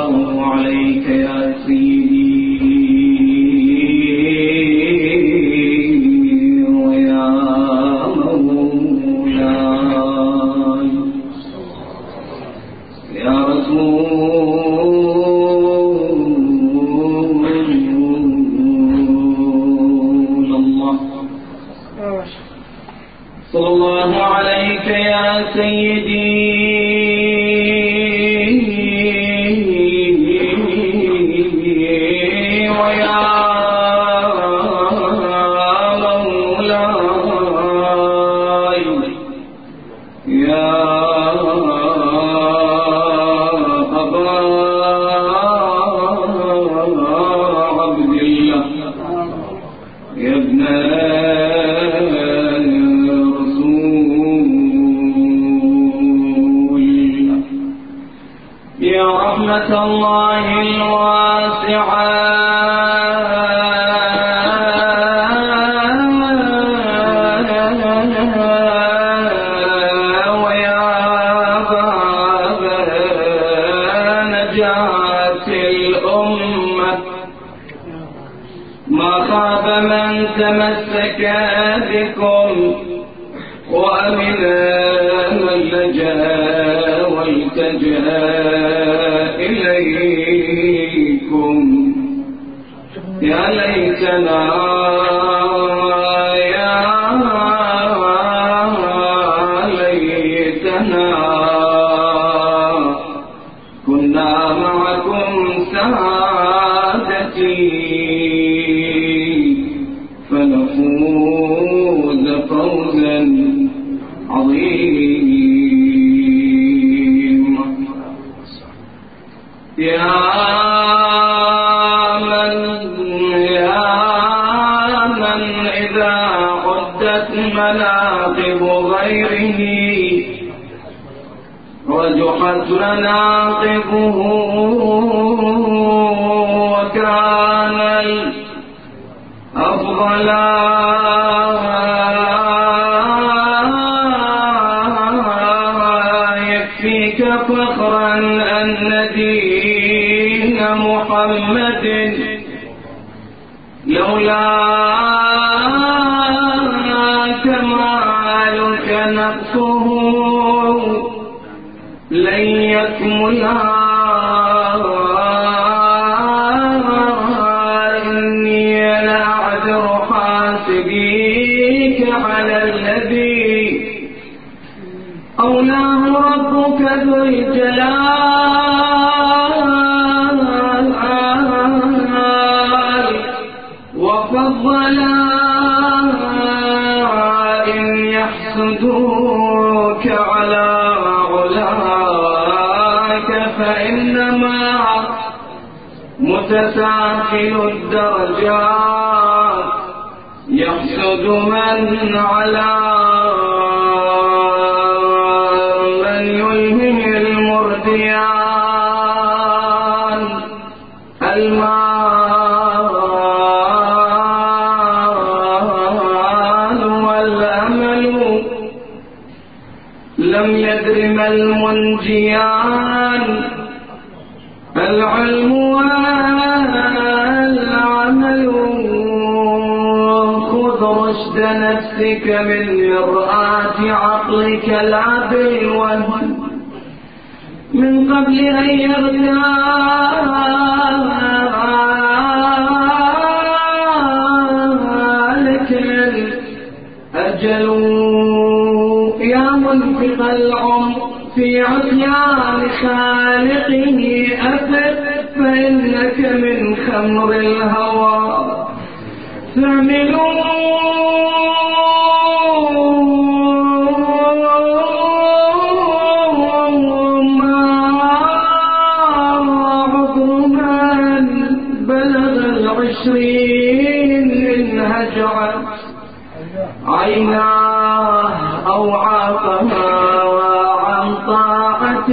الله عليك يا سيدي ويا مولاي يا رسول الله صلى الله عليك يا سيدي ويا مولاي يا أبا عبد الله يا ابن يا رحمة الله الواسعة ويا باب نجاة الأمة ما خاب من تمسك بكم وأمن من لجأ والتجأ إليكم يا ليتنا يا ليتنا كنا معكم سعادتي فنفوز فوزا عظيما يا من إذا عدت مناقب غيره رجحت مناقبه وكان الأفضل يكفيك فخرا أن دين محمد لولا كمالك نقصه لن يكملا إني لأعذر حاسبيك على الذي أولاه ربك ذو الجلال وفضلا إن يحسدوك على علاك فإنما متساهل الدرجات يحسد من على من يلهه المرديان المال والأمل لم يدر ما المنجيان العلم والعمل خذ رشد نفسك من مرآة عقلك لا بالوهم من قبل أن يغتالك الأجل يا منفق العمر في عصيان خالقه أفد فإنك من خمر الهوى تعملون ما عظما بلغ 20 إن هجعت عيناه أو عافها وعن طاعة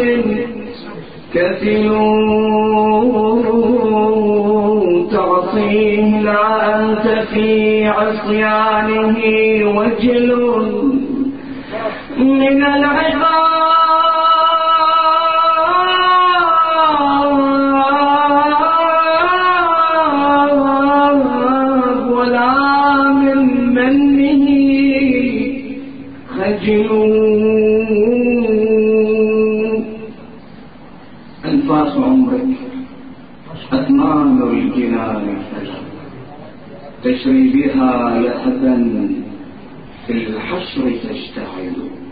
كثيرون تعصيه لا أنت في عصيانه وجل من العقاب أنفاس عمرك أثمان الجنان تشري بها لهبا في الحشر تشتعل.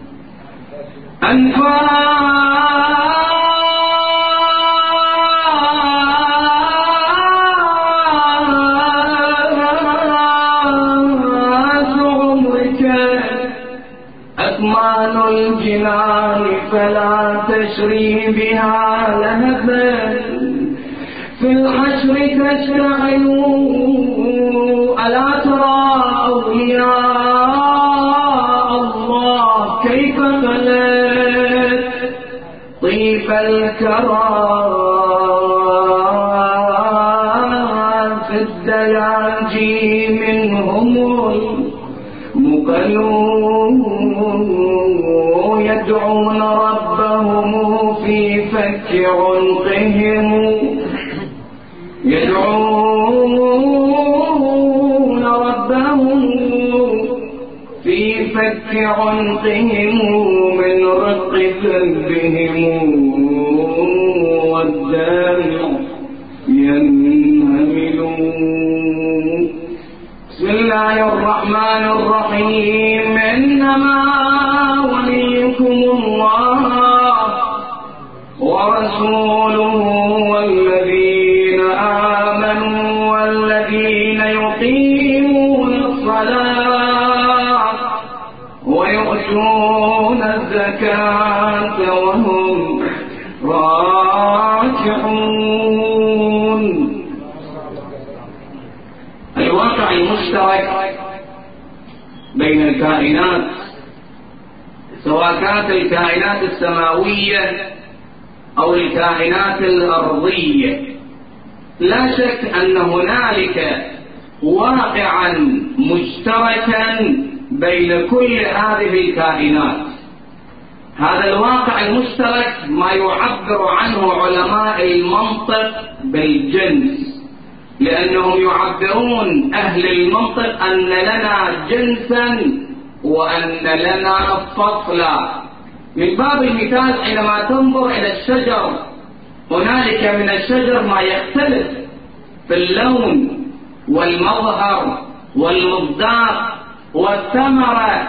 أثمان الجنان فلا تشري بها لهبا في الحشر تشتعل. ألا ترى أولياء الله كيف خلت طيف الكرى في الدلاجي منهم المقلون يدعون ربهم في فك عنقهم يدعون ربهم في فك عنقهم من رق ذنبهم والدامع ينهملون. بسم الله الرحمن الرحيم. إنما وليكم الله ورسوله والذين آمنوا والذين يقيمون الصلاة ويؤتون الزكاة وهم راكعون. الواقع المشترك بين الكائنات سواء كانت الكائنات السماوية أو الكائنات الأرضية، لا شك أن هنالك واقعا مشتركا بين كل هذه الكائنات. هذا الواقع المشترك ما يعبر عنه علماء المنطق بالجنس، لأنهم يعبرون أهل المنطق أن لنا جنسا وأن لنا فصلا. من باب المثال حينما تنظر إلى الشجر، هنالك من الشجر ما يختلف في اللون والمظهر والمصداق والثمرة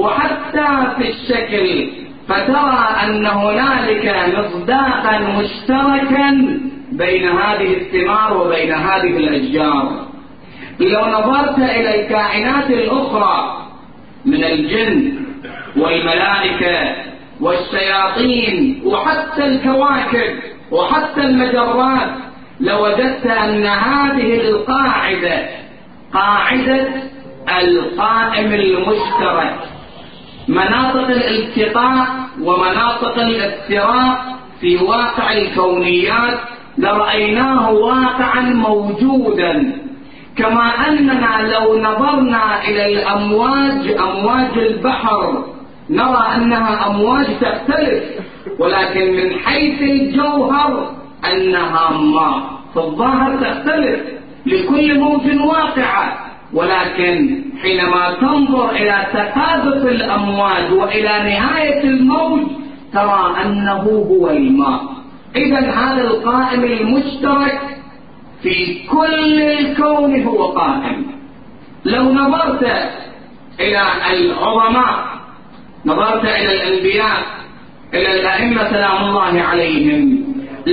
وحتى في الشكل، فترى أن هنالك مصداقا مشتركا بين هذه الثمار وبين هذه الأشجار. لو نظرت إلى الكائنات الأخرى من الجن والملائكة والشياطين وحتى الكواكب وحتى المجرات، لوجدت أن هذه القاعدة قاعدة القائم المشترك، مناطق الالتقاء ومناطق الافتراق في واقع الكونيات لرأيناه واقعا موجودا. كما أننا لو نظرنا إلى الأمواج، أمواج البحر، نرى أنها أمواج تختلف، ولكن من حيث الجوهر أنها ماء، في الظاهر تختلف، لكل موج واقعة، ولكن حينما تنظر إلى تقاذف الأمواج وإلى نهاية الموج ترى أنه هو الماء. إذن هذا القائم المشترك في كل الكون هو قائم. لو نظرت إلى العظماء، نظرت إلى الأنبياء، إلى الأئمة سلام الله عليهم،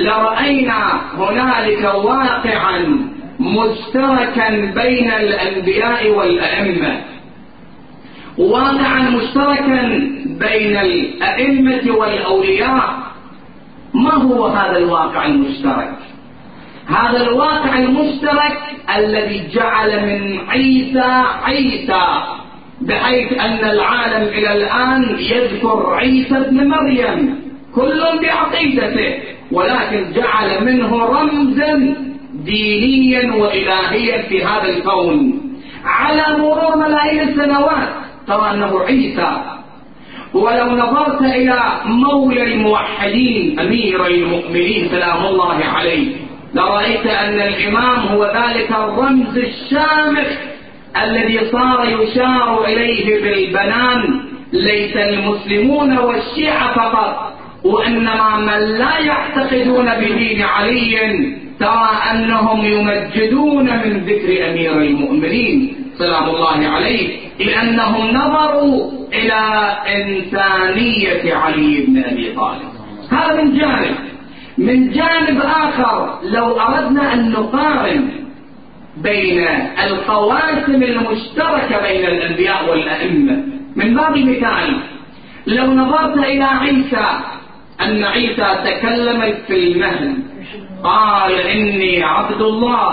لرأينا هنالك واقعا مشتركا بين الأنبياء والأئمة، واقعا مشتركا بين الأئمة والأولياء. ما هو هذا الواقع المشترك؟ هذا الواقع المشترك الذي جعل من عيسى، بحيث أن العالم إلى الآن يذكر عيسى ابن مريم كل بعقيدته، ولكن جعل منه رمزا دينيا وإلهيا في هذا الكون. على مرور ملايين السنوات ترى أنه عيسى. ولو نظرت إلى مولى الموحدين أمير المؤمنين سلام الله عليه، لرأيت أن الإمام هو ذلك الرمز الشامخ الذي صار يشار إليه بالبنان. ليس المسلمون والشيعة فقط، وإنما من لا يعتقدون بدين علي ترى أنهم يمجدون من ذكر أمير المؤمنين سلام الله عليه، لأنهم نظروا إلى إنسانية علي بن أبي طالب. هذا من جانب. من جانب آخر لو أردنا أن نقارن بين القواسم المشتركة بين الأنبياء والأئمة من باب المثال، لو نظرت إلى عيسى أن عيسى تكلم في المهد قال إني عبد الله،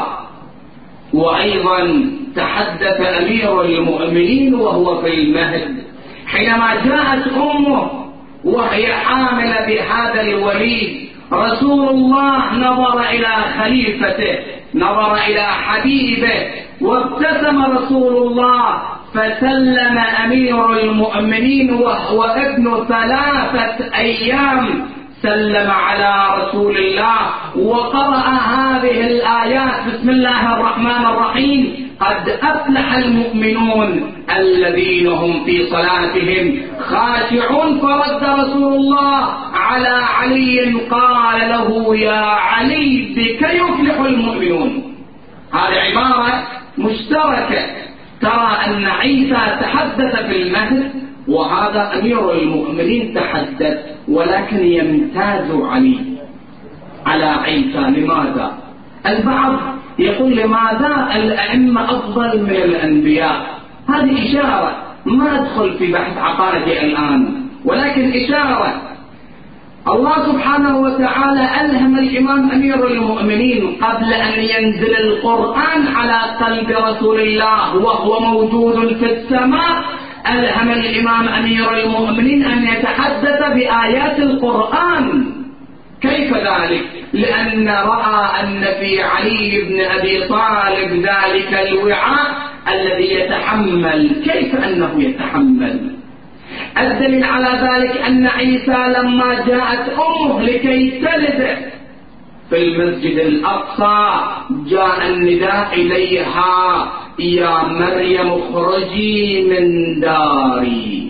وأيضا تحدث أمير المؤمنين وهو في المهد حينما جاءت أمه وهي حاملة بهذا الوليد. رسول الله نظر إلى خليفته، نظر إلى حبيبه، وابتسم رسول الله فسلم أمير المؤمنين وهو ابن 3 أيام سلم على رسول الله وقرأ هذه الآيات: بسم الله الرحمن الرحيم، قد أفلح المؤمنون الذين هم في صلاتهم خاشعون. فرد رسول الله على علي قال له: يا علي بك يفلح المؤمنون. هذه عبارة مشتركة. ترى أن عيسى تحدث في المهد وهذا أمير المؤمنين تحدث، ولكن يمتاز علي على عيسى. لماذا؟ البعض يقول لماذا الأئمة أفضل من الأنبياء؟ هذه إشارة، ما أدخل في بحث عقائدي الآن، ولكن إشارة. الله سبحانه وتعالى ألهم الإمام أمير المؤمنين قبل أن ينزل القرآن على قلب رسول الله وهو موجود في السماء، ألهم الإمام أمير المؤمنين أن يتحدث بآيات القرآن. كيف ذلك؟ لأن رأى أن في علي بن أبي طالب ذلك الوعاء الذي يتحمل. كيف أنه يتحمل؟ الدليل على ذلك أن عيسى لما جاءت أمه لكي تلد في المسجد الأقصى جاء النداء إليها: يا مريم اخرجي من داري،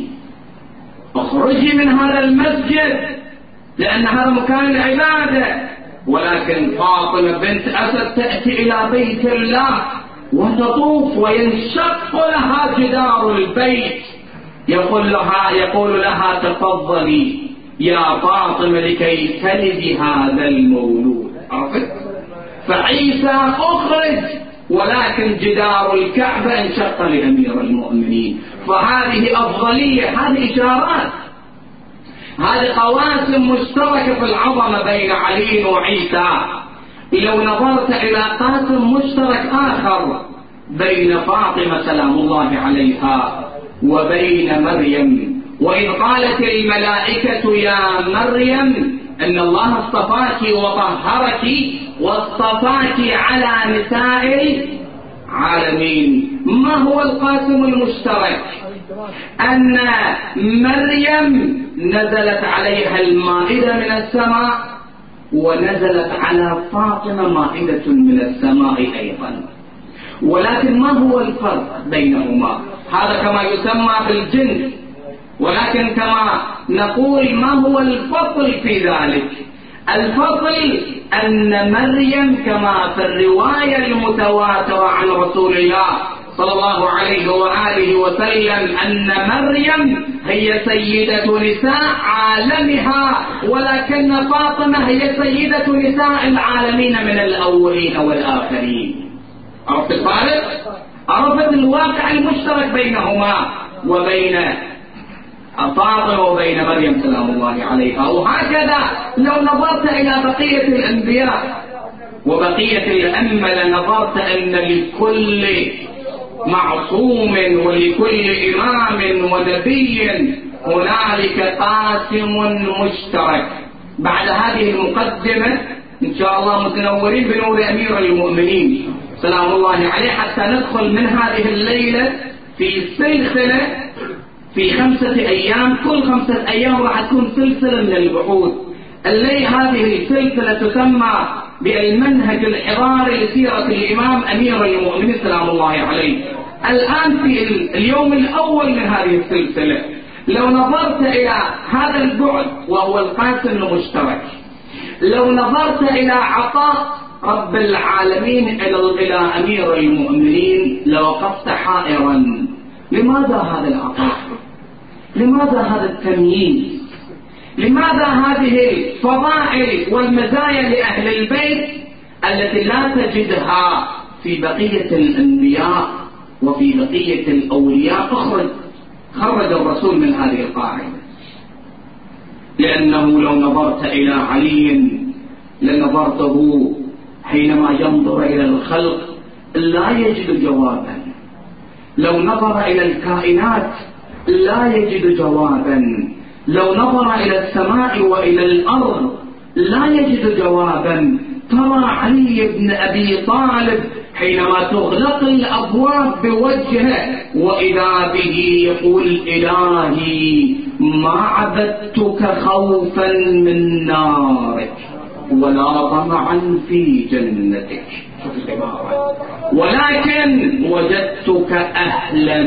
اخرجي من هذا المسجد، لأن هذا مكان العبادة. ولكن فاطمة بنت أسد تأتي إلى بيت الله وتطوف وينشق لها جدار البيت، يقول لها: تفضلي يا فاطمة لكي تلدي هذا المولود. عرفت؟ فعيسى أخرج، ولكن جدار الكعبة انشق لأمير المؤمنين. فهذه أفضلية، هذه إشارات، هذه قواسم مشتركة في العظمة بين علي وعيسى. لو نظرت إلى قاسم مشترك آخر بين فاطمة سلام الله عليها وبين مريم، وإذ قالت الملائكة يا مريم إن الله اصطفاك وطهرك واصطفاك على نساء العالمين. ما هو القاسم المشترك؟ أن مريم نزلت عليها المائدة من السماء، ونزلت على فاطمة مائدة من السماء أيضا. ولكن ما هو الفرق بينهما؟ هذا كما يسمى بالجنس، ولكن كما نقول ما هو الفصل في ذلك؟ الفصل أن مريم كما في الرواية المتواترة عن رسول الله صلى الله عليه وآله وسلم أن مريم هي سيدة نساء عالمها، ولكن فاطمة هي سيدة نساء العالمين من الأولين والآخرين. عرفت الفارق؟ عرفت الواقع المشترك بينهما وبين فاطمة وبين مريم سلام الله عليها. وهكذا لو نظرت إلى بقية الأنبياء وبقية الأئمة لنظرت أن لكل معصوم ولكل إمام ونبي هنالك قاسم مشترك. بعد هذه المقدمة إن شاء الله متنورين بنور أمير المؤمنين سلام الله عليه، حتى ندخل من هذه الليلة في سلسلة في 5 أيام، كل 5 أيام راح تكون سلسلة من البحوث. هذه السلسلة تسمى بالمنهج الحضاري لسيرة الإمام أمير المؤمنين سلام الله عليه. الآن في اليوم الأول من هذه السلسلة لو نظرت إلى هذا البعد وهو القاسم المشترك، لو نظرت إلى عطاء رب العالمين إلى أمير المؤمنين لوقفت حائرا. لماذا هذا العطاء؟ لماذا هذا التمييز؟ لماذا هذه الفضائل والمزايا لأهل البيت التي لا تجدها في بقية الأنبياء وفي بقية الأولياء؟ خرج الرسول من هذه القاعدة، لأنه لو نظرت إلى علي لنظرته حينما ينظر إلى الخلق لا يجد جوابا، لو نظر إلى الكائنات لا يجد جوابا، لو نظر إلى السماء وإلى الأرض لا يجد جوابا. ترى علي بن أبي طالب حينما تغلق الأبواب بوجهه وإذا به يقول إلهي ما عبدتك خوفا من نارك ولا طمعا في جنتك، ولكن وجدتك أهلا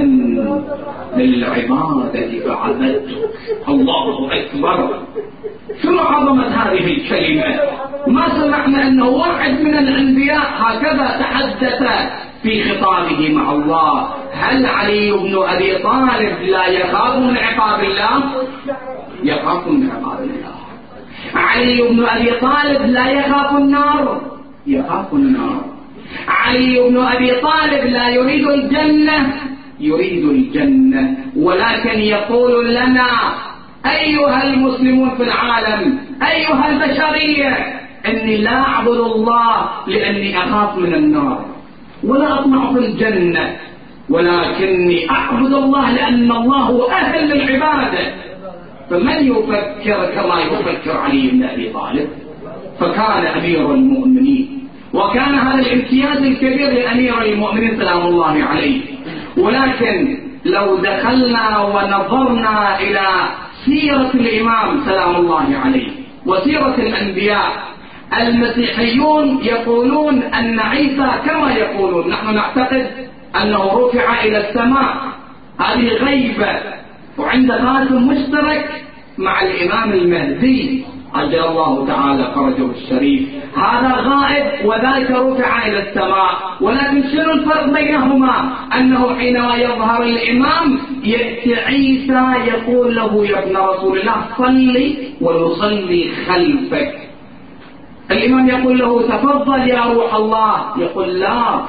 للعبادة فعبدتك. الله أكبر، شنو عظمة هذه الكلمة! ما سمعنا أنه واحد من الأنبياء هكذا تحدث في خطابه مع الله. هل علي بن أبي طالب لا يخاف من عقاب الله؟ يخاف من عقاب الله. علي بن أبي طالب لا يخاف النار؟ يخاف النار. علي بن أبي طالب لا يريد الجنة؟ يريد الجنة. ولكن يقول لنا أيها المسلمون في العالم، أيها البشرية، إني لا أعبد الله لأني أخاف من النار ولا أطمع في الجنة، ولكني أعبد الله لأن الله هو أهل للعبادة. فمن يفكر كما يفكر علي بن أبي طالب؟ فكان أمير المؤمنين، وكان هذا الامتياز الكبير لأمير المؤمنين سلام الله عليه. ولكن لو دخلنا ونظرنا إلى سيرة الإمام سلام الله عليه وسيرة الأنبياء، المسيحيون يقولون أن عيسى كما يقولون، نحن نعتقد أنه رفع إلى السماء، هذه غيبة، وعند قاسم مشترك مع الإمام المهدي عجل الله تعالى فرجه الشريف، هذا غائب وذاك رفع إلى السماء. ولكن شنو الفرق بينهما؟ أنه حينما يظهر الإمام يأتي عيسى يقول له يا ابن رسول الله صلي ويصلي خلفك. الإمام يقول له تفضل يا روح الله، يقول لا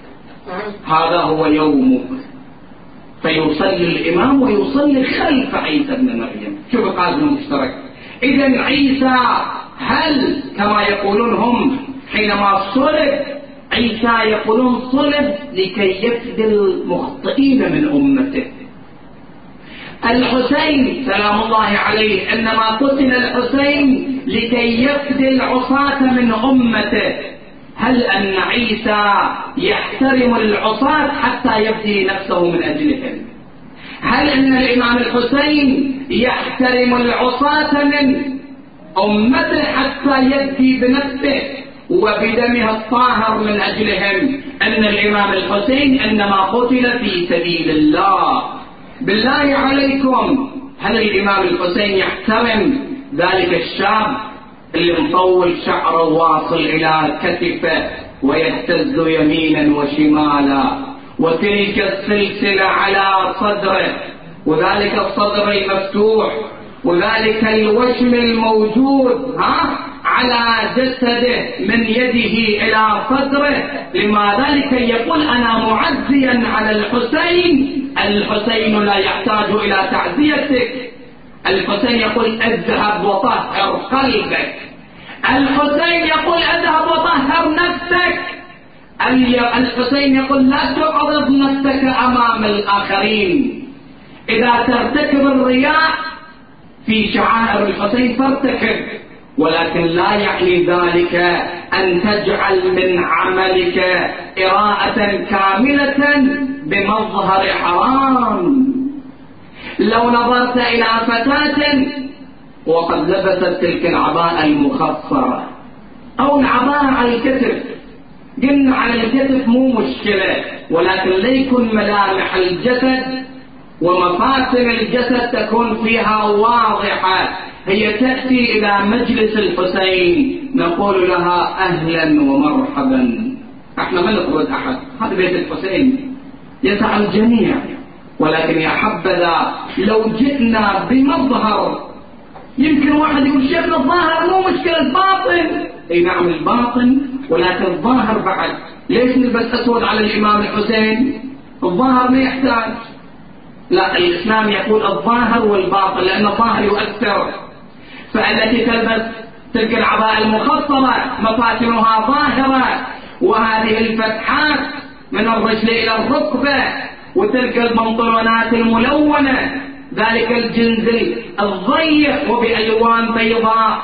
هذا هو يومك، فيصلي الإمام ويصلي خلف عيسى بن مريم. شوف القاسم المشترك. إذن عيسى هل كما يقولون هم حينما صلب عيسى يقولون صلب لكي يفدي المخطئين من أمته. الحسين سلام الله عليه إنما قتل الحسين لكي يفدي العصاة من أمته. هل أن عيسى يحترم العصاة حتى يفدي نفسه من أجلهم؟ هل أن الإمام الحسين يحترم العصاة من أمته حتى يفدي بنفسه وبدمها الطاهر من أجلهم؟ أن الإمام الحسين إنما قتل في سبيل الله. بالله عليكم، هل الإمام الحسين يحترم ذلك الشاب اللي مطول شعره واصل إلى كتفه ويهتز يمينا وشمالا، وتلك السلسلة على صدره، وذلك الصدر المفتوح، وذلك الوشم الموجود على جسده من يده إلى صدره؟ لما ذلك يقول أنا معزيا على الحسين. الحسين لا يحتاج إلى تعزيتك. الحسين يقول اذهب وطهر قلبك. الحسين يقول اذهب وطهر نفسك. الحسين يقول لا تعرض نفسك أمام الآخرين. إذا ترتكب الرياء في شعائر الحسين فارتكب، ولكن لا يعني ذلك أن تجعل من عملك إراءة كاملة بمظهر حرام. لو نظرت إلى فتاة وقد لبست تلك العباءة المخصرة أو العباءة على الكتف، قلنا على الكتف مو مشكلة، ولكن ليكن ملامح الجسد ومفاتن الجسد تكون فيها واضحة، هي تأتي إلى مجلس الحسين نقول لها أهلا ومرحبا. احنا ما نطرد أحد، هذا بيت الحسين يسع الجميع، ولكن يا حبذا لو جئنا بمظهر، يمكن واحد يقول شيخنا الظاهر مو مشكلة، الباطن. اي نعم الباطن، ولكن الظاهر بعد. ليش نلبس أسود على الإمام الحسين؟ الظاهر ما يحتاج. لا، الإسلام يقول الظاهر والباطن، لأن الظاهر يؤثر. فالتي تلبس تلك العباءة المخصبة مفاتنها ظاهرة، وهذه الفتحات من الرجل إلى الركبة، وتلك البنطلونات الملونة، ذلك الجنز الضيق وبألوان بيضاء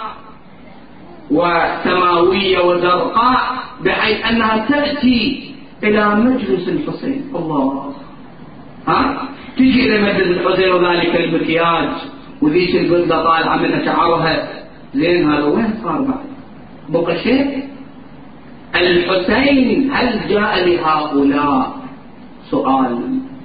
وسماوية وزرقاء، بحيث أنها تأتي إلى مجلس الحسين. الله، تجي إلى مجلس الحسين وذلك المكياج وذيك البدلة طالعة من شعرها، زين هذا وين صار بعد؟ بقى شيء؟ الحسين هل جاء لهؤلاء؟ سؤال.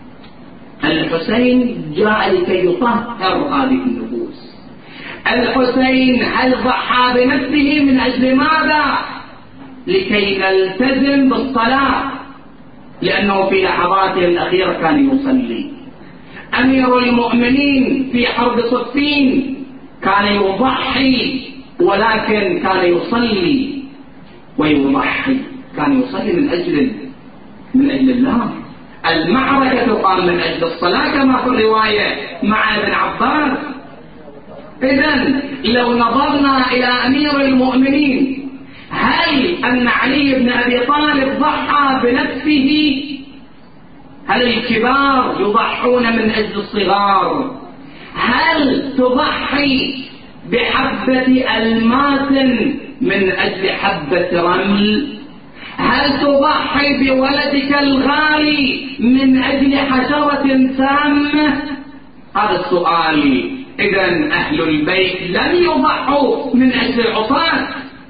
الحسين جاء لكي يطهر هذه النفوس. الحسين هل ضحى بنفسه من أجل ماذا؟ لكي نلتزم بالصلاة، لأنه في لحظاته الأخيرة كان يصلي. أمير المؤمنين في حرب صفين كان يضحي، ولكن كان يصلي ويضحي، كان يصلي من أجل الله. المعركة تقام من أجل الصلاة كما في الرواية مع ابن عباس. إذن لو نظرنا إلى أمير المؤمنين، هل أن علي بن أبي طالب ضحى بنفسه؟ هل الكبار يضحون من أجل الصغار؟ هل تضحي بحبة ألماس من أجل حبة رمل؟ هل تضحي بولدك الغالي من أجل حشرة سامة؟ هذا السؤال. إذن أهل البيت لم يضحوا من أجل العصاة.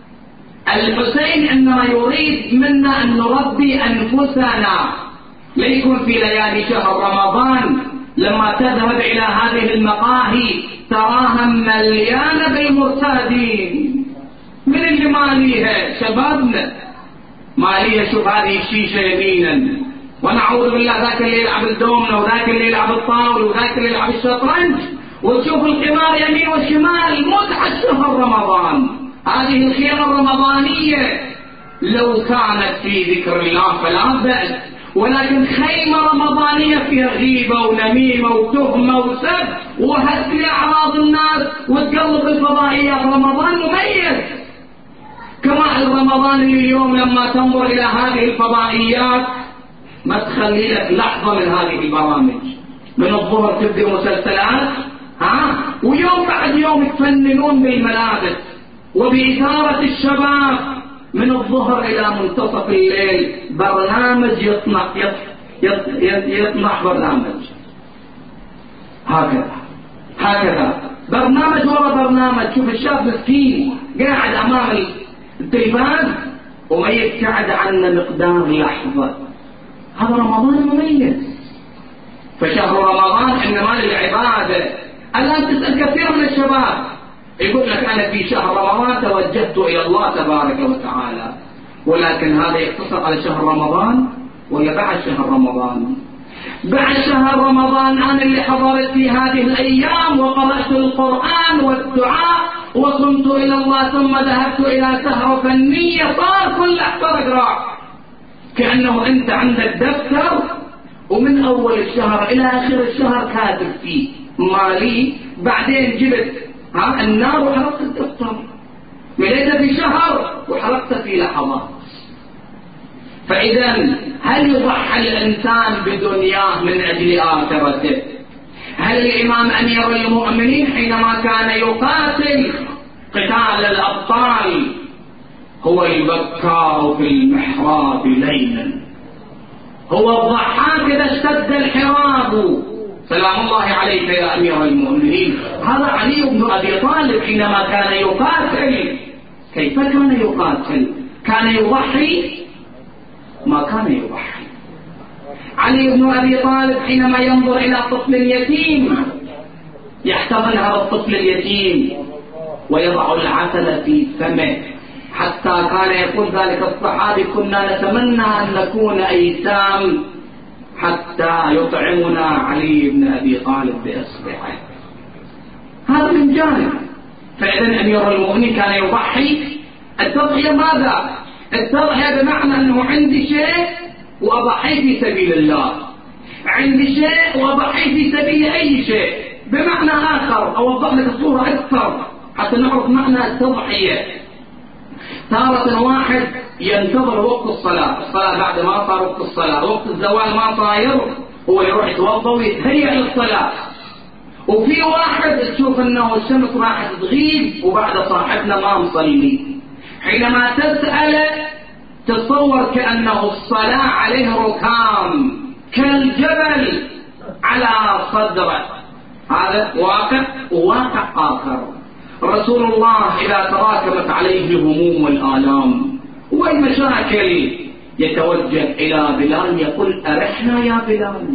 الحسين إنما يريد منا أن نربي أنفسنا، ليكن في ليالي شهر رمضان لما تذهب إلى هذه المقاهي تراها مليانة بالمرتادين. من اللي ماليها؟ شبابنا ماليها. شوف هذه الشيشة يمينا، ونعوذ بالله ذاك اللي يلعب الدومنة، وذاك اللي يلعب الطاولة، وذاك اللي يلعب الشطرنج، وتشوف القمار يمين وشمال. متعة شهر رمضان، هذه الخيمة الرمضانية لو كانت في ذكر الله فلا بأس، ولكن خيمة رمضانية فيها غيبة ونميمة وتهمة وسب وهتك لأعراض الناس وتقلب الفضائيات. رمضان مميز كما رمضان اليوم لما تنظر إلى هذه الفضائيات ما تخلي لك لحظة من هذه البرامج. من الظهر تبدأ مسلسلات، ويوم بعد يوم يتفننون بالملابس وبإثارة الشباب. من الظهر إلى منتصف الليل برنامج يطمح برنامج، هكذا برنامج ورا برنامج. شوف الشاب مسكين قاعد أمام التلفاز وما يبتعد عنه مقدار لحظة. هذا رمضان مميز. فشهر رمضان إنما للعبادة. الآن تسأل كثير من الشباب يقول لك أنا في شهر رمضان توجهت إلى الله تبارك وتعالى، ولكن هذا يقتصر على شهر رمضان ولا بعد شهر رمضان؟ بعد شهر رمضان أنا اللي حضرت في هذه الأيام وقرأت القرآن والدعاء وصمت إلى الله، ثم ذهبت إلى سهرة فنية، صار كل أحضر أقرأ كأنه أنت عندك دفتر ومن أول الشهر إلى آخر الشهر كاتب فيه مالي. بعدين جبت النار وحرقت الدفتر، مليت في شهر وحرقت في لحظات. فإذا هل يضحي الإنسان بدنياه من أجل آخرته؟ هل الإمام أمير المؤمنين حينما كان يقاتل قتال الأبطال هو البكاء في المحراب ليلا، هو الضحاك إذا اشتد الحراب؟ سلام الله عليك يا أمير المؤمنين. هذا علي بن أبي طالب حينما كان يقاتل. كيف كان يقاتل؟ كان يضحي؟ ما كان يضحي. علي بن أبي طالب حينما ينظر إلى طفل يتيم يحتضن هذا الطفل اليتيم ويضع العسل في فمه، حتى كان يقول ذلك الصحابي كنا نتمنى أن نكون أيتام حتى يطعمنا علي بن أبي طالب بإصبعه. هذا من جانب. فإذا أمير المؤمنين كان يضحي. التضحية ماذا؟ التضحية بمعنى أنه عندي شيء وأضحي في سبيل الله، عندي شيء وأضحي في سبيل أي شيء. بمعنى آخر أوضح لك الصورة أكثر حتى نعرف معنى التضحية. تارة واحد ينتظر وقت الصلاة بعد ما صار وقت الصلاة، وقت الزوال ما صاير، هو يروح يتوضا ويتهيأ للصلاة. وفي واحد تشوف انه الشمس راح تغيب وبعد صاحبنا ما مصلي، حينما تسأل تصور كأنه الصلاة عليه ركام كالجبل على صدره. هذا واقع آخر. رسول الله إذا تراكمت عليه الهموم والآلام والمشاكل يتوجه إلى بلال يقول أرحنا يا بلال.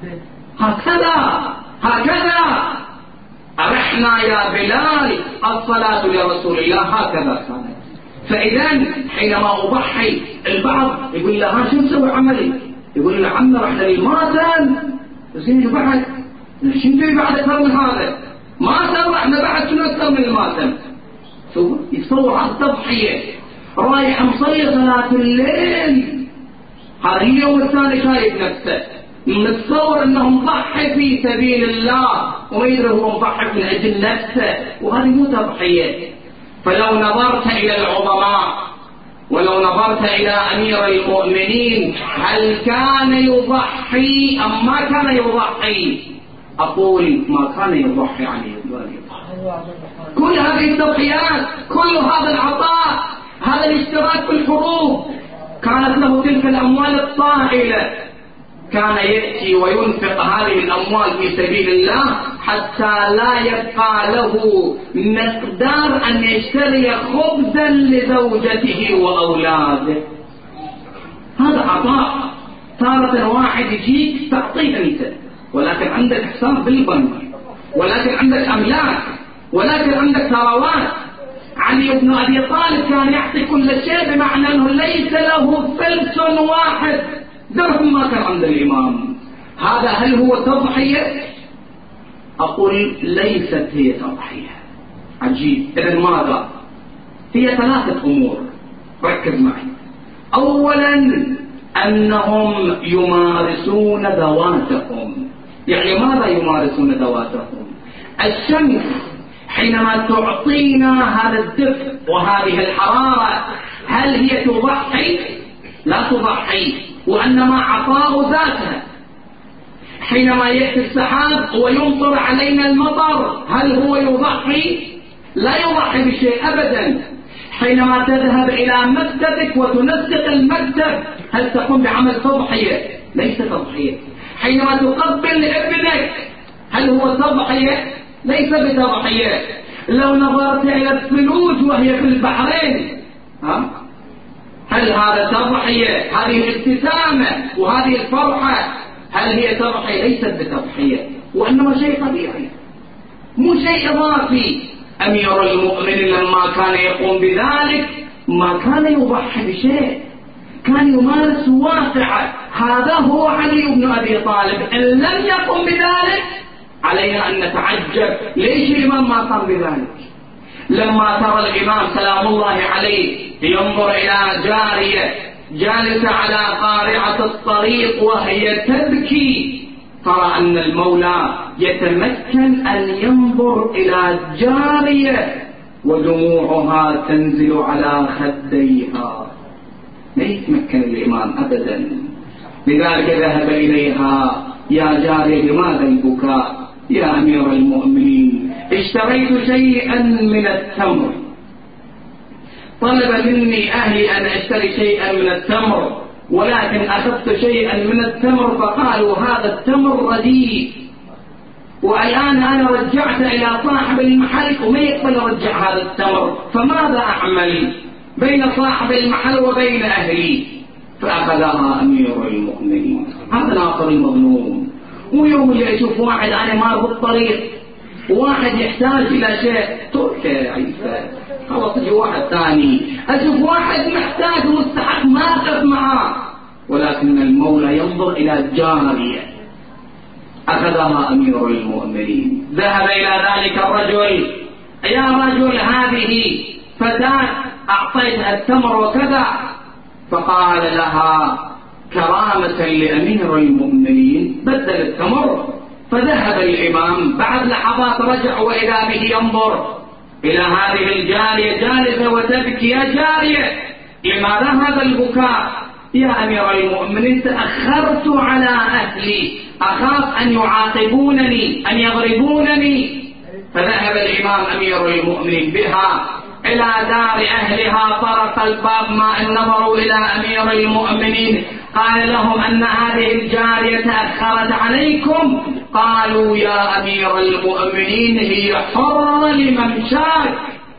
هكذا أرحنا يا بلال، الصلاة لرسول الله هكذا كانت. فإذا حينما أضحي البعض يقول له شو نسوي عملي؟ يقول له عم رحنا للماتم زين بعد شو نسوي بعد أكثر من هذا؟ ما سرحنا بعد شنو أكثر من الماتم؟ شوف يتصور على التضحية رايح مصلي صلاة الليل، هذا اليوم الثاني شايف نفسه متصور انه مضحي في سبيل الله وما يدري هو مضحي من اجل نفسه، وهذه مو تضحية. فلو نظرت الى العظماء ولو نظرت الى امير المؤمنين هل كان يضحي ام ما كان يضحي؟ اقول ما كان يضحي عليه كل هذه التضحيات، كل هذا العطاء، هذا الاشتراك في الحروب، كانت له تلك الاموال الطائلة، كان يأتي وينفق هذه الأموال في سبيل الله حتى لا يبقى له مقدار أن يشتري خبزا لزوجته وأولاده. هذا عطاء. تارة واحد يجيك تعطيه أنت ولكن عندك حساب بالبنك، ولكن عندك أملاك، ولكن عندك ثروات. علي بن أبي طالب كان يعطي كل شيء بمعنى أنه ليس له فلس واحد درهم ما كان عند الإمام. هذا هل هو تضحية؟ أقول ليست هي تضحية. عجيب. إذن ماذا؟ هي ثلاثة أمور، ركز معي. أولا أنهم يمارسون ذواتهم. يعني ماذا يمارسون ذواتهم؟ الشمس حينما تعطينا هذا الدفء وهذه الحرارة هل هي تضحي؟ لا تضحي، وأنما عطاء ذاتها. حينما يأتي السحاب ويمطر علينا المطر هل هو يضحي؟ لا يضحي بشيء أبدا. حينما تذهب إلى مكتبك وتنسق المكتب هل تقوم بعمل تضحية؟ ليس تضحية. حينما تقبل ابنك هل هو تضحية؟ ليس بتضحية. لو نظرت إلى الثلوج وهي في البحرين هل هذا تضحية؟ هذه الابتسامة وهذه الفرحة هل هي تضحية؟ ليست بتضحية، وإنما شيء طبيعي مو شيء إضافي. أمير المؤمنين لما كان يقوم بذلك ما كان يضحي بشيء، كان يمارس واقعه. هذا هو علي بن أبي طالب. إن لم يقم بذلك علينا أن نتعجب ليش الإمام ما قام بذلك. لما ترى الإمام سلام الله عليه ينظر إلى جارية جالسة على قارعة الطريق وهي تبكي، ترى أن المولى يتمكن أن ينظر إلى جارية ودموعها تنزل على خديها، لا يتمكن الإمام أبدا. لذلك ذهب إليها: يا جارية لماذا البكاء؟ يا أمير المؤمنين اشتريت شيئا من التمر، طلب مني أهلي أن أشتري شيئا من التمر، ولكن أخذت شيئا من التمر فقالوا هذا التمر رديء، والآن أنا رجعت إلى صاحب المحل وما يقبل رجع هذا التمر، فماذا أعمل بين صاحب المحل وبين أهلي؟ فأخذها أمير المؤمنين. هذا ناصر المظلوم. ويوم اللي أشوف واحد أنا مار بالطريق واحد يحتاج إلى شيء تركه يا عيسى، خلاص يجي واحد ثاني. أشوف واحد محتاج مستحق ما أقف معه، ولكن المولى ينظر إلى الجارية. أخذها أمير المؤمنين. ذهب إلى ذلك الرجل: يا رجل هذه فتاة أعطيتها التمر وكذا. فقال لها كرامة لأمير المؤمنين بدل التمر. فذهب الإمام بعد لحظات رجع وإذا به ينظر إلى هذه الجارية جالسة وتبكي. يا جارية لماذا هذا البكاء؟ يا أمير المؤمنين تأخرت على أهلي، أخاف أن يعاقبونني أن يضربونني. فذهب الإمام أمير المؤمنين بها إلى دار أهلها، طرق الباب. ما أن نظروا إلى أمير المؤمنين قال لهم أن هذه الجارية تأخرت عليكم. قالوا يا أمير المؤمنين هي حرة لممشاك،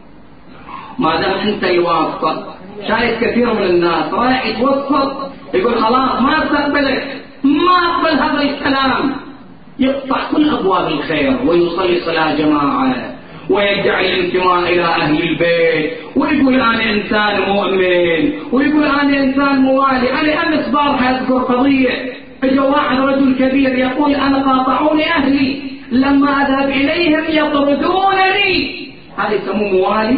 ما دام أنت الواسطة. شايف كثير من الناس رايح يتوسط يقول خلاص ما استقبلك، ما أقبل هذا الكلام، يقطع كل أبواب الخير ويصلي صلاة جماعة ويدعي الانتماء إلى أهل البيت ويقول أنا إنسان مؤمن ويقول أنا إنسان موالي. أنا أمس بارحة أذكر قضية، اجى واحد رجل كبير يقول أنا قاطعوني أهلي لما أذهب إليهم يطردونني. هذا يسموه موالي؟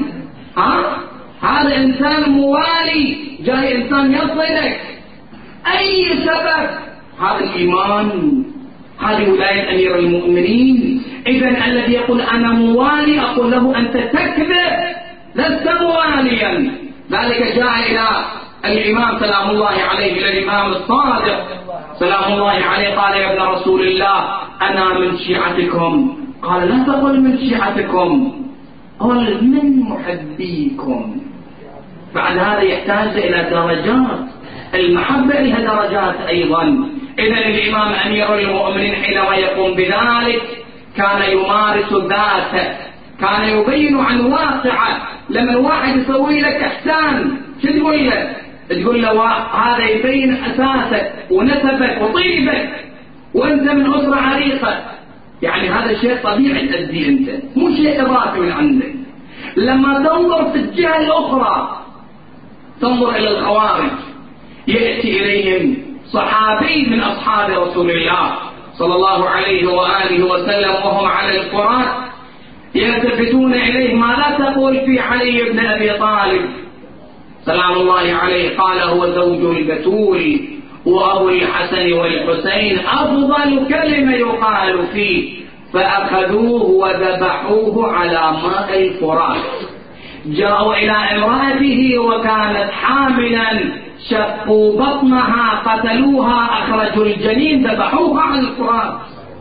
هذا إنسان موالي، جاي إنسان يصلك أي سبب؟ هذا الإيمان، هذه ولاية أمير المؤمنين. إذن الذي يقول أنا موالي أقول له أنت تكذب، لست مواليا. ذلك جاء إلى الإمام سلام الله عليه، إلى الإمام الصادق سلام الله عليه، قال يا ابن رسول الله أنا من شيعتكم. قال لا تقل من شيعتكم، قل من محبيكم. بعد هذا يحتاج إلى درجات، المحبة لها درجات أيضا. إذن الإمام أمير المؤمنين حينما يقوم بذلك كان يمارس ذاته، كان يبين عن واقعه. لما الواحد يسوي لك إحسان شو تقول له؟ تقول له هذا يبين أساسك ونسبك وطيبك وأنت من أسرة عريقة، يعني هذا شيء طبيعي تأديه أنت، مو شيء إضافي من عندك. لما تنظر في الجهة الأخرى تنظر إلى الخوارج، يأتي إليهم صحابي من أصحاب رسول الله صلى الله عليه وآله وسلم وهم على الفرات، يلتفتون إليه ماذا تقول في علي بن أبي طالب سلام الله عليه؟ قال هو زوج البتول وأبو الحسن والحسين، أفضل كلمة يقال فيه. فأخذوه وذبحوه على ماء الفرات. جاءوا إلى امرأته وكانت حاملا، شقوا بطنها قتلوها، أخرجوا الجنين ذبحوها على الفرات.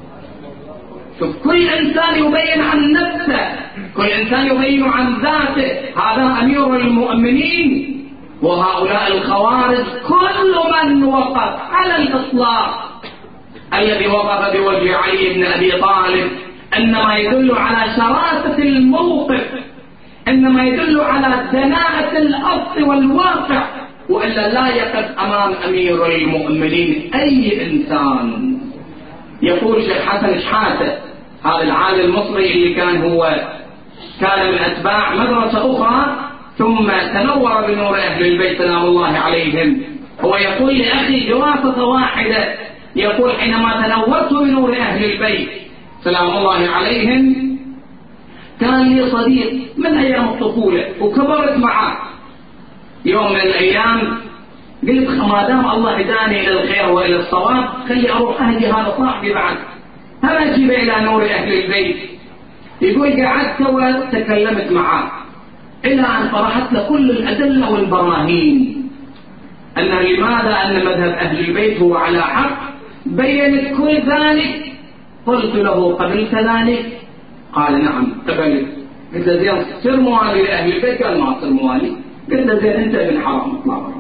شوف كل إنسان يبين عن نفسه، كل إنسان يبين عن ذاته. هذا أمير المؤمنين. وهؤلاء الخوارج كل من وقف على الإطلاق الذي وقف بوجه علي بن أبي طالب إنما يدل على شراسة الموقف، إنما يدل على دناءة الأصل والواقع، وإلا لا يقف أمام أمير المؤمنين أي إنسان. يقول شيخ حسن شحاتة هذا العالم المصري اللي كان من أتباع مدرسة أخرى ثم تنور بنور أهل البيت سلام الله عليهم، هو يقول لأخي بواسطة واحدة، يقول حينما تنورت بنور أهل البيت سلام الله عليهم كان لي صديق من أيام الطفولة وكبرت معه. يوم من الأيام قلت ما دام الله هداني إلى الخير وإلى الصواب خلي أروح أهدي هذا صاحبي بعد، فما أجيب إلى نور أهل البيت. يقول قعدت وتكلمت معه إلى أن طرحت له كل الأدلة والبراهين أن لماذا أن مذهب أهل البيت هو على حق، بينت كل ذلك. قلت له قبلت ذلك؟ قال نعم قبلت. قلت له زين صير موالي لأهل البيت؟ قال ما صير موالي. قلت له زين أنت ابن حرام اطلع برا.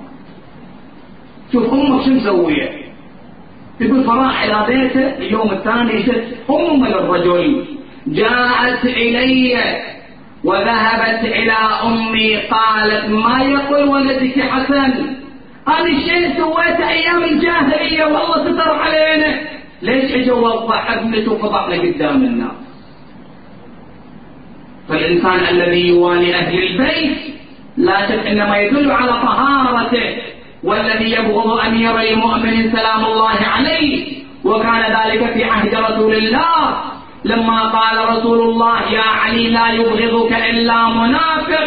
شوف أمك شو مسوية؟ يقول فراح إلى بيته. اليوم الثاني جت أم الرجل جاءت إلي وذهبت إلى أمي قالت ما يقول ولدك حسن؟ هذا الشيء سويته أيام الجاهلية والله ستر علينا، ليش اجوا وضح ابنته وفضحنا قدام الناس؟ فالإنسان الذي يوالي أهل البيت لا شك إنما يدل على طهارته، والذي يبغض أمير المؤمنين سلام الله عليه، وكان ذلك في عهد رسول الله لما قال رسول الله يا علي لا يبغضك إلا منافق.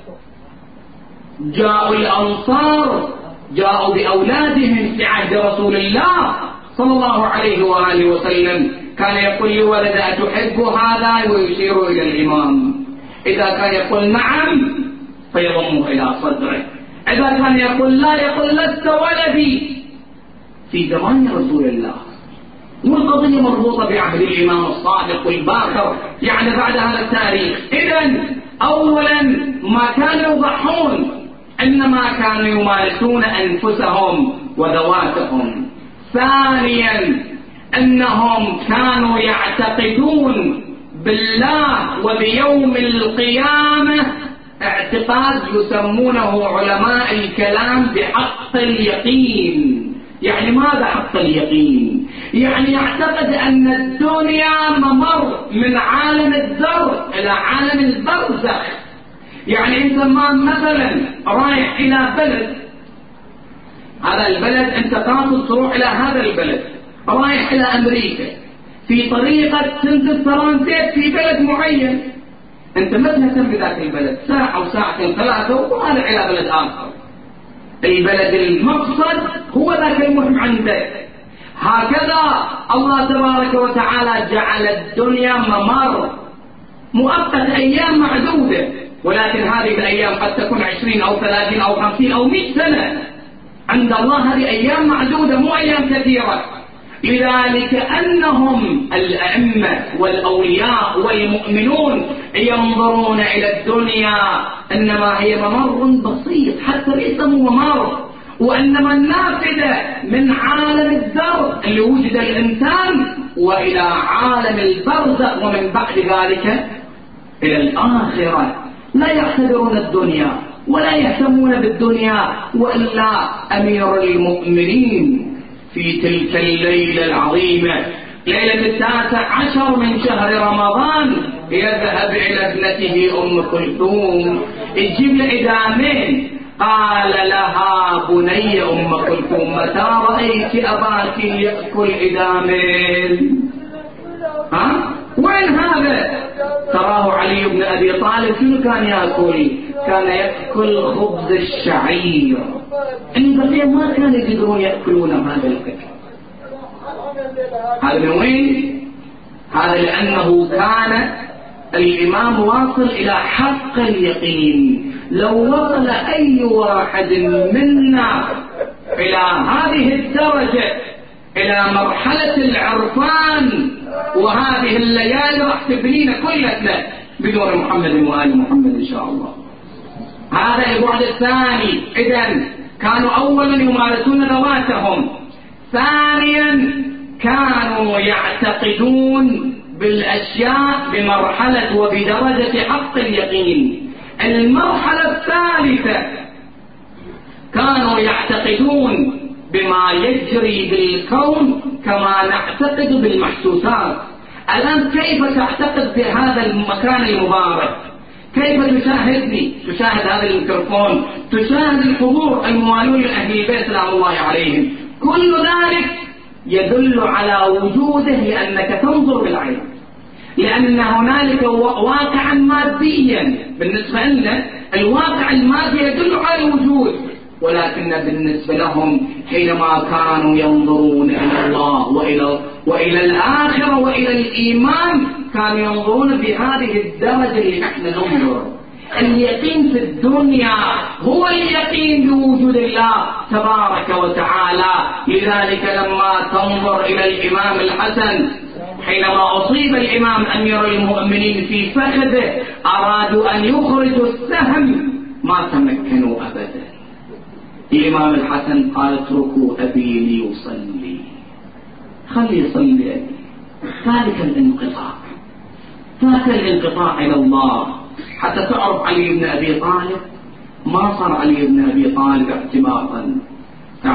جاءوا الأنصار جاءوا بأولادهم في عهد رسول الله صلى الله عليه وآله وسلم، كان يقول لولد أتحب هذا ويشير إلى الإمام، إذا كان يقول نعم فيضمه إلى صدره، إذا كان يقول لا يقول لست ولدي. في زمان رسول الله، والقضية مربوطة بعهد الإمام الصادق والباكر، يعني بعد هذا التاريخ. إذن أولا ما كانوا يضحون، إنما كانوا يمارسون أنفسهم وذواتهم. ثانيا أنهم كانوا يعتقدون بالله وبيوم القيامة اعتقاد يسمونه علماء الكلام بحق اليقين. يعني ماذا حق اليقين؟ يعني يعتقد أن الدنيا ممر من عالم الذر إلى عالم البرزخ. يعني أنت مثلا رايح إلى بلد، هذا البلد أنت قاصد تروح إلى هذا البلد، رايح إلى أمريكا، في طريقة تنزل ترانزيت في بلد معين، أنت ما تهتم بذاك البلد ساعة أو ساعتين ثلاثة وطالع إلى بلد آخر. البلد المقصد هو ذاك المهم عندك. هكذا الله تبارك وتعالى جعل الدنيا ممر مؤقت أيام معدودة، ولكن هذه الأيام قد تكون 20 أو 30 أو 50 أو 100 سنة عند الله، هذه أيام معدودة مو أيام كثيرة. لذلك أنهم الأئمة والأولياء والمؤمنون ينظرون إلى الدنيا إنما هي ممر بسيط، حتى ليس ممر، وإنما النافذة من عالم الذر اللي وجد الإنسان وإلى عالم البرزخ، ومن بعد ذلك إلى الآخرة. لا يعتبرون الدنيا ولا يهتمون بالدنيا. وإلا أمير المؤمنين في تلك الليلة العظيمة، ليلة 19 من شهر رمضان، يذهب إلى ابنته أم كلثوم يجيب له إدامين. قال لها بني أم كلثوم متى رأيت أباك يأكل إدامين؟ وين هذا؟ تراه علي بن أبي طالب شنو كان يأكل؟ كان يأكل خبز الشعير. البقية ما كانوا يقدرون يأكلون هذا الأكل. هذا من وين؟ هذا لأنه كان الإمام واصل إلى حق اليقين. لو وصل أي واحد منا إلى هذه الدرجة، إلى مرحلة العرفان، وهذه الليالي راح تبنينا كلنا بدون محمد وآل محمد إن شاء الله. هذا البعد الثاني. إذن كانوا أولا يمارسون ذواتهم، ثانيا كانوا يعتقدون بالأشياء بمرحلة وبدرجة حق اليقين. المرحلة الثالثة كانوا يعتقدون بما يجري بالكون كما نعتقد بالمحسوسات. الآن كيف تعتقد بهذا المكان المبارك؟ كيف تشاهدني؟ تشاهد هذا الميكروفون، تشاهد الحضور الموالون لأهل البيت سلام الله عليهم، كل ذلك يدل على وجوده لأنك تنظر بالعين، لأن هنالك واقعا ماديا بالنسبة لنا. الواقع المادي يدل على الوجود، ولكن بالنسبة لهم حينما كانوا ينظرون إلى الله وإلى الآخرة وإلى الإيمان، كانوا ينظرون بهذه الدرجة اللي نحن ننظر. اليقين في الدنيا هو اليقين بوجود الله تبارك وتعالى. لذلك لما تنظر إلى الإمام الحسن حينما أصيب الإمام أمير المؤمنين في فخذه، أرادوا أن يخرجوا السهم ما تمكنوا أبدا. الإمام الحسن قال اتركوا أبي ليصلي، خلي يصلي أبي. ذلك الانقطاع إلى الله. حتى تعرف علي بن أبي طالب ما صار علي بن أبي طالب اعتباطا،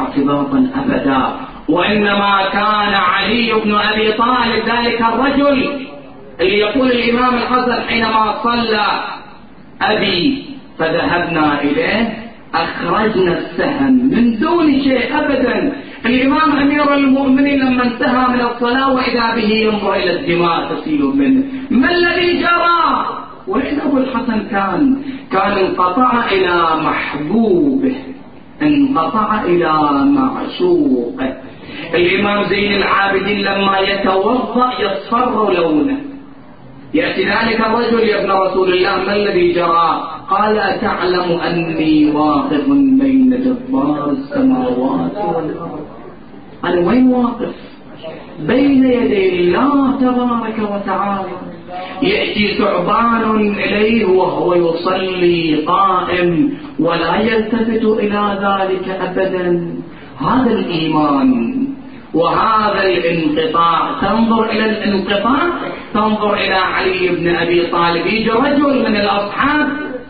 اعتباطا أبدا، وإنما كان علي بن أبي طالب ذلك الرجل اللي يقول الإمام الحسن حينما صلى أبي فذهبنا إليه أخرجنا السهم من دون شيء أبدا. الإمام أمير المؤمنين لما انتهى من الصلاة وإذا به ينظر إلى الدماء تسيل منه، ما الذي جرى؟ وإن أبو الحسن كان انقطع إلى محبوبه، انقطع إلى معشوقه. الإمام زين العابدين لما يتوضأ يصفر لونه، يأتي ذلك الرجل يا ابن رسول الله ما الذي جرى؟ قال أتعلم أني واقف بين جبار السماوات والأرض؟ أنا وين واقف؟ بين يدي الله تبارك وتعالى. يأتي ثعبان إليه وهو يصلي قائم ولا يلتفت إلى ذلك أبدا. هذا الإيمان وهذا الانقطاع. تنظر إلى الانقطاع، تنظر إلى علي بن أبي طالب. يجي رجل من الأصحاب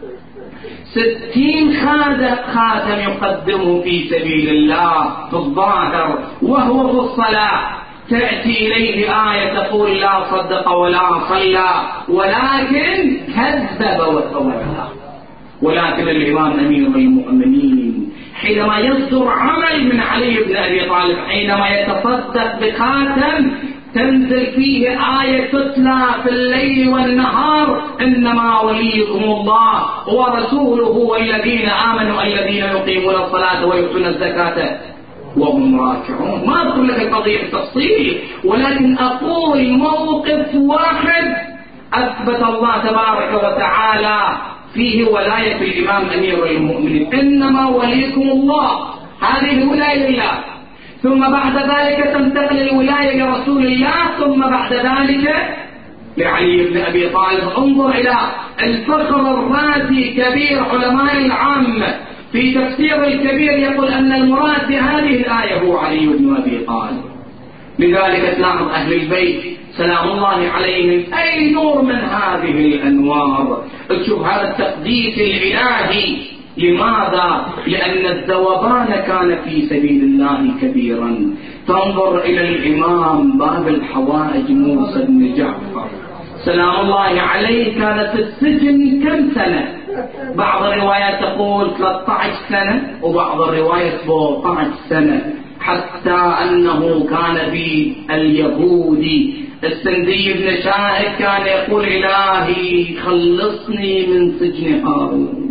60 خاتم يقدمه في سبيل الله في الظاهر وهو في الصلاة، تأتي إليه آية تقول لا صدق ولا صلى ولكن كذب وتولى. ولكن الإمام أمير المؤمنين حينما يصدر عمل من علي بن أبي طالب، حينما يتصدق بخاتم تنزل فيه آية تتلى في الليل والنهار إنما وليكم الله ورسوله والذين آمنوا الذين يقيمون الصلاة ويؤتون الزكاة وهم راكعون. ما أذكر لك القضية بالتفصيل، ولكن أقول موقف واحد أثبت الله تبارك وتعالى فيه ولاية الإمام أمير المؤمنين. إنما وليكم الله، هذه الولاية لله، ثم بعد ذلك تنتقل الولاية لرسول الله، ثم بعد ذلك لعلي بن أبي طالب. انظر إلى الفخر الرازي كبير علماء العامة في تفسير الكبير يقول أن المراد بهذه الآية هو علي بن أبي طالب. لذلك تلاحظ أهل البيت سلام الله عليهم أي نور من هذه الأنوار. تشوف هذا التقديس الإلهي. لماذا؟ لأن الذوبان كان في سبيل الله كبيرا. تنظر إلى الإمام باب الحوائج موسى بن جعفر سلام الله عليه كانت السجن كم سنة؟ بعض الروايات تقول 13 سنة وبعض الروايات 14 سنة، حتى أنه كان في اليهودي السندي بن شاهد كان يقول إلهي خلصني من سجن هارون.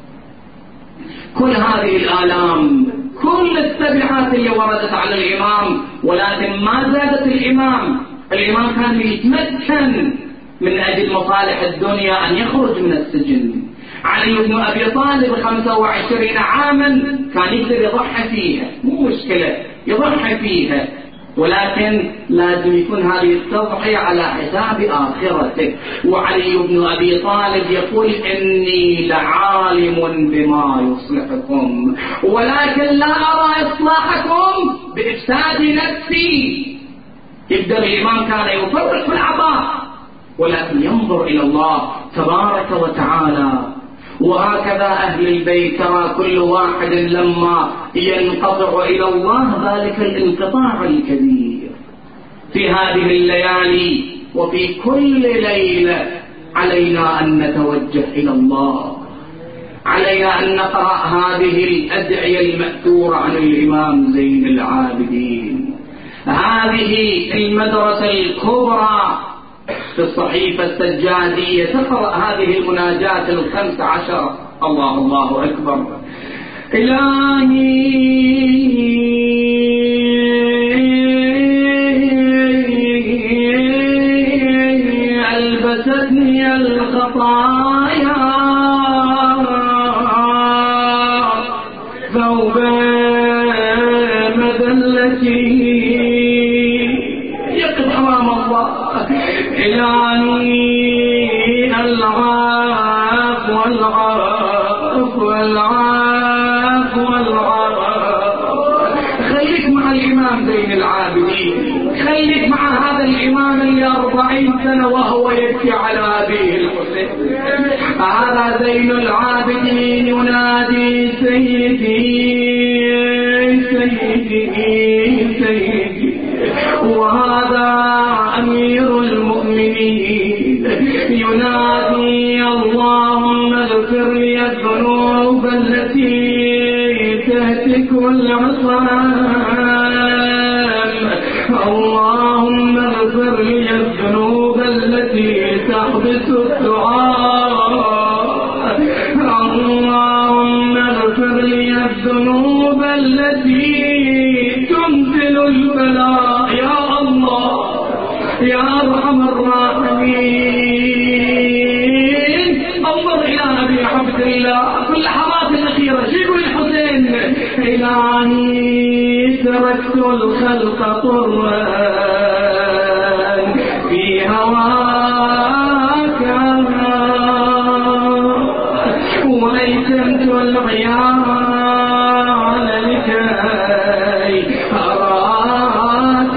كل هذه الآلام، كل التبعات اللي وردت على الإمام، ولكن ما زادت الإمام كان يتمكن من أجل مصالح الدنيا أن يخرج من السجن. علي بن أبي طالب 25 عاما كان يقدر يضحي فيها، مو مشكلة يضحي فيها، ولكن لازم يكون هذه التضحية على حساب آخرته. وعلي بن أبي طالب يقول إني لعالم بما يصلحكم ولكن لا أرى إصلاحكم بإفساد نفسي. يبدأ الإمام كان يفرق في العطاء ولكن ينظر إلى الله تبارك وتعالى. وهكذا أهل البيت ترى كل واحد لما ينقطع إلى الله ذلك الانقطاع الكبير. في هذه الليالي وفي كل ليلة علينا أن نتوجه إلى الله، علينا أن نقرأ هذه الأدعية المأثورة عن الإمام زين العابدين، هذه المدرسة الكبرى في الصحيفة السجادية. تقرأ هذه المناجاة 15. الله الله أكبر. إلهي ألبستني الخطايا ثوب مذلتي. يقف أمام الله إلهي العاف والعاف والعاف والعاف. خليك مع الإمام زين العابدين، خليك مع هذا الإمام اللي 40 سنة وهو يبكي على أبيه الحسين. هذا زين العابدين ينادي سيدي سيدي سيدي. وهذا أمير المؤمنين ينادي اللهم اغفر لي الذنوب التي تهتك العصام، اللهم اغفر لي الذنوب التي تحبس الدعاء، اللهم اغفر لي الذنوب التي تنزل البلاء يا الله يا أرحم الراحمين. انظر إلى أبي عبد الله في اللحظات الأخيرة شيخ الحسين: إلهي تركت الخلق طرا في هواك وأيتمت العيال لكي أراك،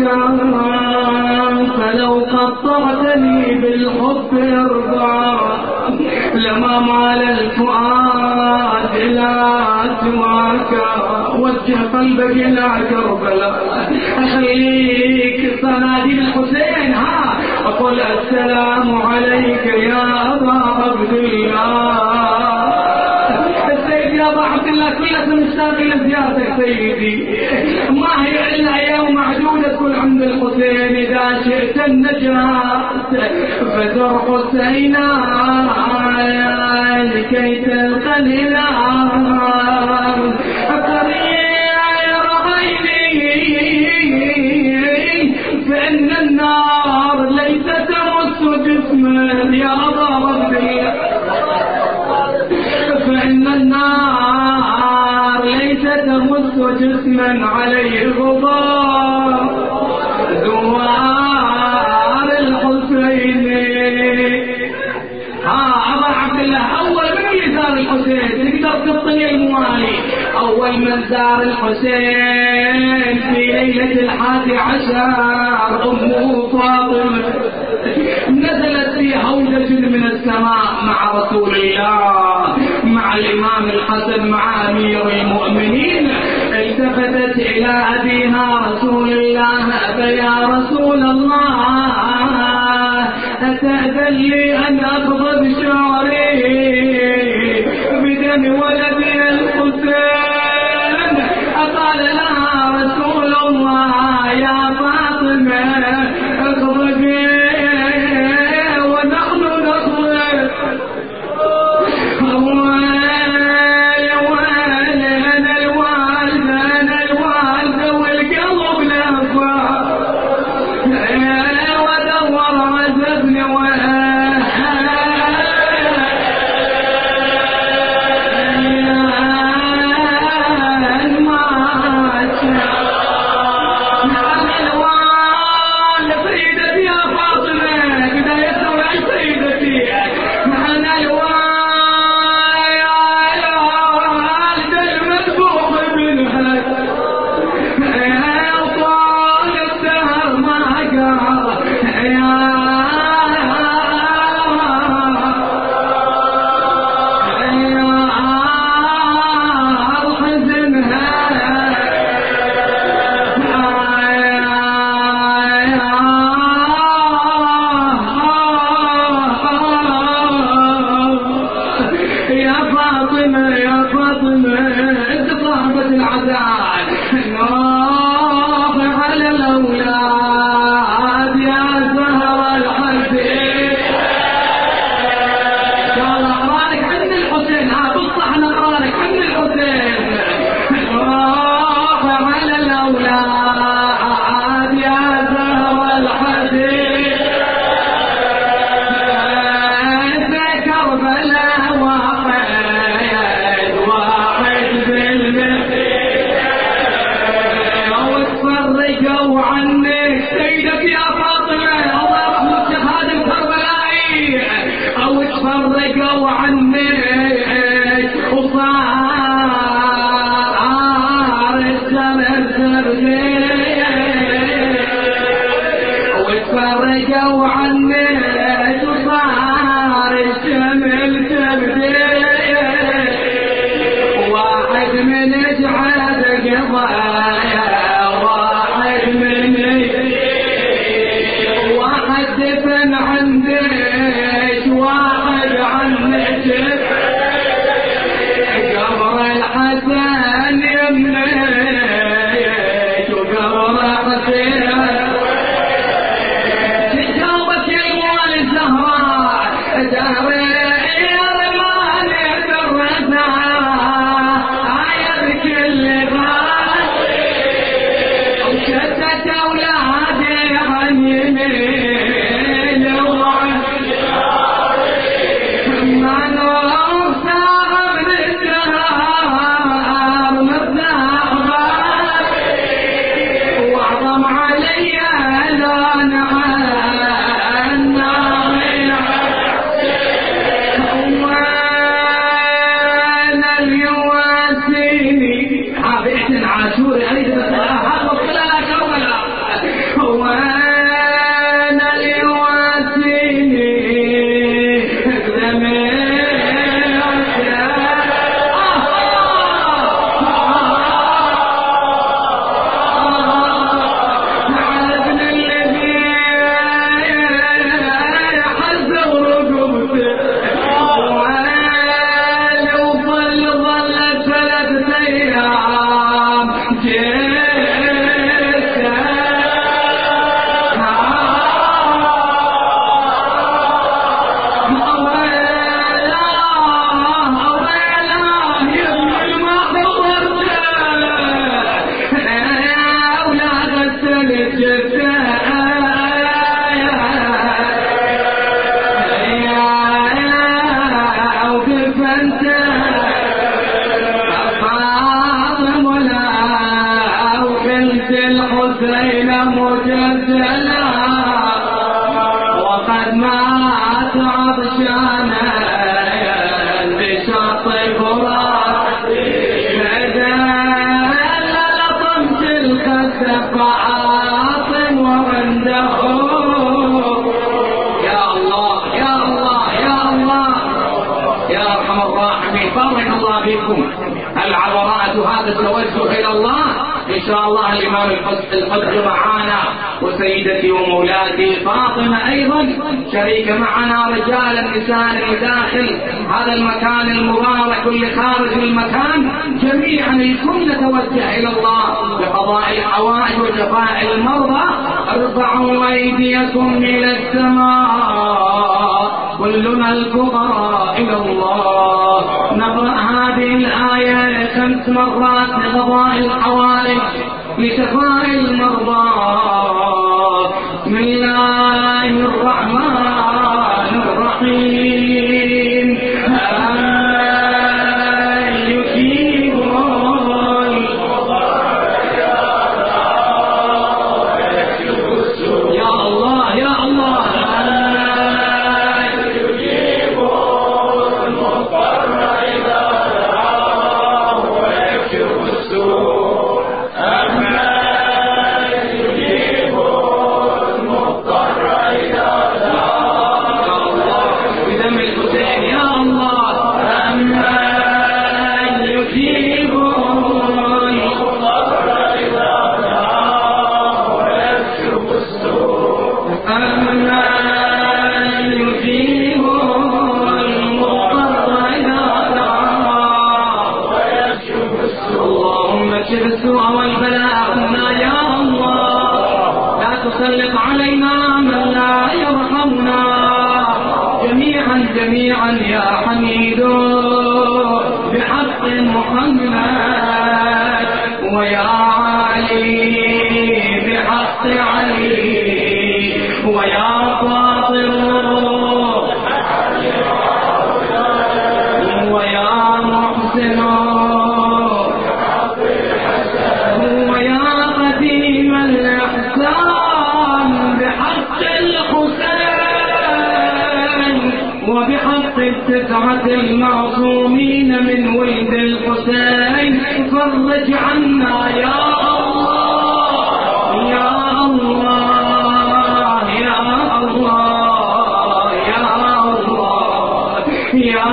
فلو قطعتني بالحب ارضا لما مال الفؤاد إلى سواك. وجه قلبك إلى كربلاء، أخليك صنادي الحسين أقول السلام عليك يا أبا عبد الله. السيد يا أبا عبد الله كلها مشتاق لزيارتك سيدي، ما هي إلا أيام معدودة تكون عند الحسين. إذا شئت النجاة فزر حسينا لكي تلقى الهلال غير عيني، فإن النار ليس تمس جسما يا أبا عبد الله، فإن النار ليس تمس جسما عليه غبار دوار الحسين. أبا عبد الله أول من يزار الحسين تقدر تطلع الموالي. أول من زار الحسين في ليلة 11 أمه فاطمة، نزلت في هودة من السماء مع رسول الله مع الإمام الحسن مع أمير المؤمنين. التفتت إلى أبيها رسول الله: يا رسول الله أتأذن لي أن أقبض شعري بدم ولدي الحسين؟ قال لها رسول الله: يا فاطمة اقبضي ونحن نخرج. أنا الوالدة والقلب لفا ودور عزبني فرجوا عني وصار الشمل تبدي واحد من جعاد قضايا واحد رأيت الحسين مجسلا وقد مات عطشانا بشط الفرات لطمت الخد فعاط ورنده. يا الله يا الله يا الله يا ارحم الراحمين، بارك الله فيكم. هل عبرات هذا التوجه الى الله؟ ان شاء الله الامام القدر معانا، وسيدتي ومولاتي فاطمه ايضا شريكه معنا، رجال النساء داخل هذا المكان المبارك واللي خارج المكان، جميعا الكل نتوجه الى الله بقضاء الحوائج وشفاء المرضى. ارفعوا ايديكم الى السماء كلنا الفقراء الى الله. نقرأ هذه الآية 5 مرات لقضاء الحوائج لشفاء المرضى. بسم الله الرحمن الرحيم. جميعا يا حميد بحق محمد، ويا علي بحق علي، ويا فاطر ويا محسن ويا قديم الإحسان بحق الحسين وبحق 9 المعصومين من ولد الحسين. فرج عنا يا الله يا الله يا الله يا الله يا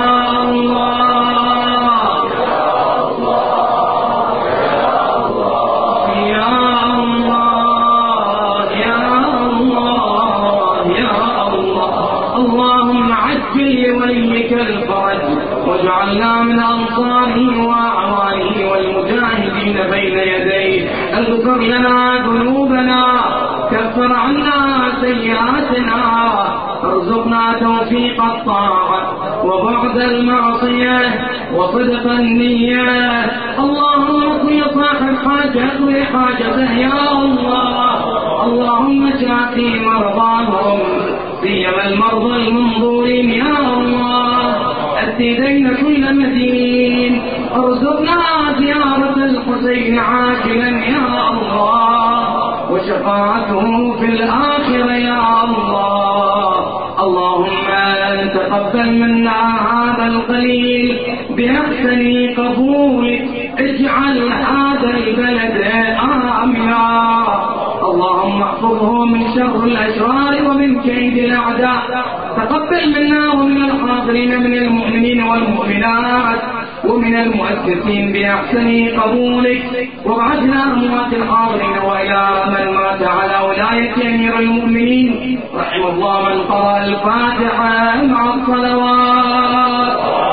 واجعلنا من أنصاره وأعوانه والمجاهدين بين يديه. اغفر لنا ذنوبنا، كفر عنا سيئاتنا، ارزقنا توفيق الطاعة وبعد المعصية وصدق النية. اللهم اقضي صاحب حاجة لحاجته يا الله. اللهم شافي مرضاهم سيما المرضى المنظورين يا الله. أدي دين كل مدين. ارزقنا زيارة الحسين عاجلا يا الله، وشفاعته في الآخرة يا الله. اللهم تقبل منا هذا القليل بأحسن قبولك. اجعل هذا البلد آمنا. اللهم احفظه من شر الأشرار ومن كيد الأعداء. تقبل منا ومن الحاضرين من المؤمنين والمؤمنات ومن المؤسسين بأحسن قبولك. وابعثنا أموات الحاضرين وإلى من مات على ولاية أمير المؤمنين رحم الله من قرأ الفاتحة مع الصلوات.